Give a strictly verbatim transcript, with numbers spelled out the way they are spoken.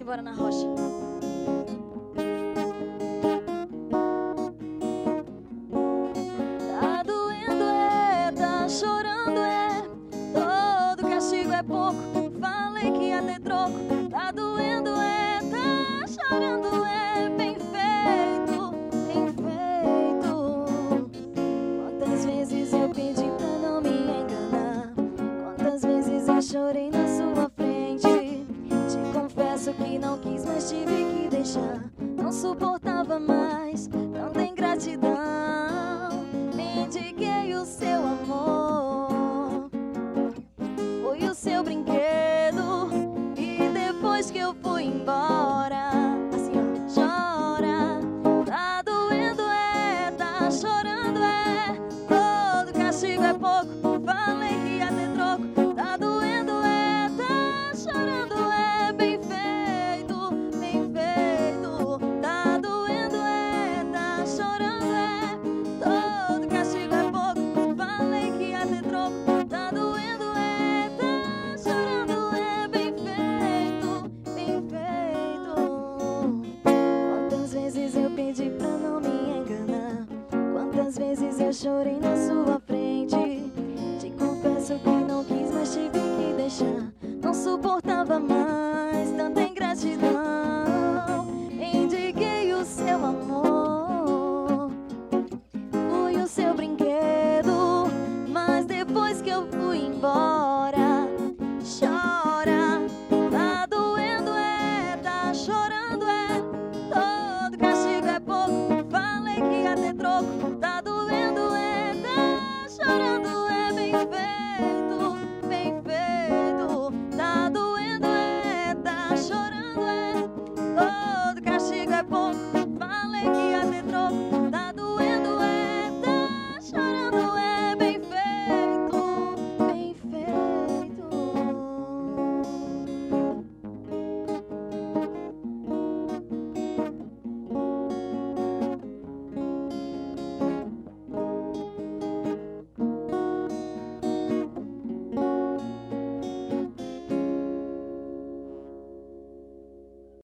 Simbora na rocha. Tá doendo, é, tá chorando, é. Todo castigo é pouco. Falei que ia ter troco. Tá doendo, é, tá chorando, é. Bem feito, bem feito. Quantas vezes eu pedi pra não me enganar? Quantas vezes eu chorei na sua frente? Te confesso que não quis, mas tive que deixar. Não suportava mais tanta ingratidão. Mendiguei o seu amor, foi o seu brinquedo. E depois que eu fui embora, assim ó, chora. Tá doendo, é, tá chorando, é. Todo castigo é pouco. Falei que ia ter troco. Tá doendo, é, tá chorando, é. Bem feito, bem feito. Tá doendo, é, tá chorando, é. Todo castigo é pouco. Falei que ia ter troco. Tá doendo, é, tá chorando, é. Bem feito, bem feito. Quantas vezes eu pedi pra não me enganar? Quantas vezes eu chorei na sua frente? Te confesso que não quis, mas tive que deixar. Não suportava mais tanta ingratidão.